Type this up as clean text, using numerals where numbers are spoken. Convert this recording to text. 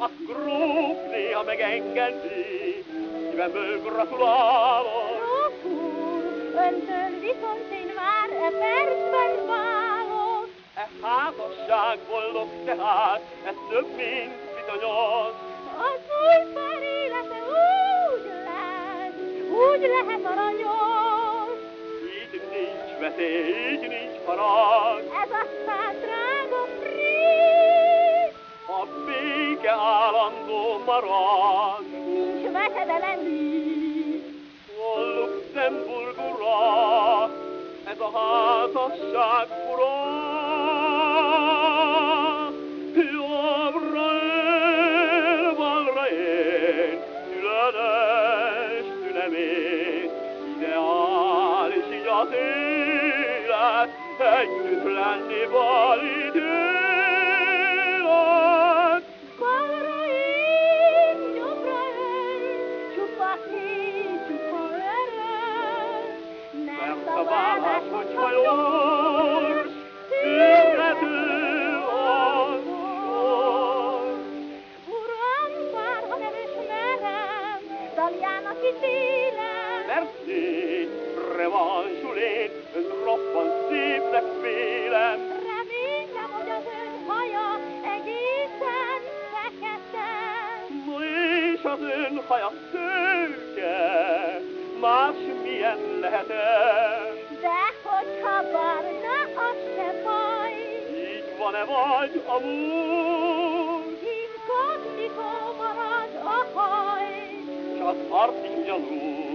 a gróf néha megengedi, szívemből gratulálok. Gróf úr, öntől viszont én már percben válok. E házasság boldog tehát, ez több, mint bizonyos. Az új pár élete úgy lehet aranyos. Így nincs veszély, így nincs harag. Ez aztán drága prég. A béke állandó marad. Nincs veszedelem így. A Luxemburgura, ez a házasság fura. Jobbra él, balra én, születes szülemény, ideális így az élet, együtt lenni valid élet. Balra én, jobbra ön, csupa híd, csupa öröm. Mert a vállás, hogyha jós, születő az sor. Uram, bárha nem ismerem, daljának ítélem. Merci, revansul én, ön roppant szépnek vélem. Remélem, hogy az ön haja egészen fekete. No és az ön haja szőke, más milyen lehet-e? De hogyha barna, az se baj. Így van-e vagy amúgy? Inkognitó marad a haj. S az arc is ugyanúgy.